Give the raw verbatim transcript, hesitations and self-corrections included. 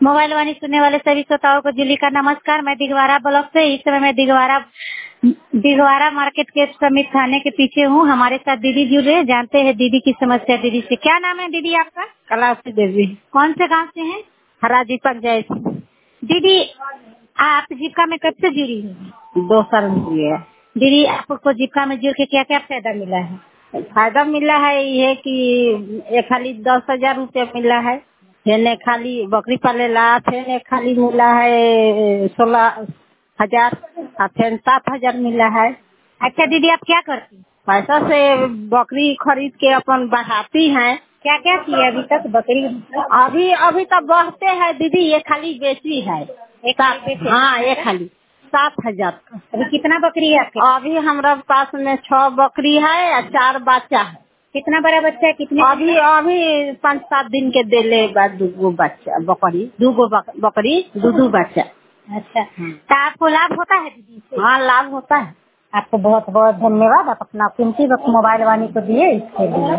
Mobile वाणी सुनने वाले सभी श्रोताओं को जूली का नमस्कार। मैं दिगवारा ब्लॉक से इस समय मैं दिगवारा दिगवारा मार्केट के समित थाने के पीछे हूँ। हमारे साथ दीदी जुड़ रहे हैं, जानते हैं दीदी की समस्या। दीदी से क्या नाम है दीदी आपका? कलावती देवी। कौन से गांव से हैं? हरा दीपक जय। दीदी आप जीविका में कब से जुड़ी हैं? दो साल हुई है। दीदी आपको जीविका में जुड़ के क्या क्या फायदा मिला है? फायदा मिला है ये कि एक खाली दस हजार रूपया मिला है, फिर खाली बकरी पाले ला, फिर खाली मिला है सोलह हजार और फिर सात हजार मिला है। अच्छा दीदी आप क्या करती हैं? पैसा से बकरी खरीद के अपन बढ़ाती हैं। क्या क्या किया अभी तक बकरी? अभी अभी तक बढ़ते हैं दीदी, ये खाली बेची है एक सात। हाँ ये खाली सात हजार। अभी कितना बकरी है आपके? अभी हमारा पास में छह बकरी है और चार बच्चा है। कितना बड़ा बच्चा है? कितने? अभी अभी पाँच सात दिन के देले बाद दूगो बच्चा बकरी दूगो बक, बकरी दू दू बच्चा। अच्छा तो आपको लाभ होता है दीदी से? हाँ लाभ होता है। आपको बहुत बहुत धन्यवाद। आप अपना कीमती वक्त मोबाइल वाणी को दिए इसके लिए।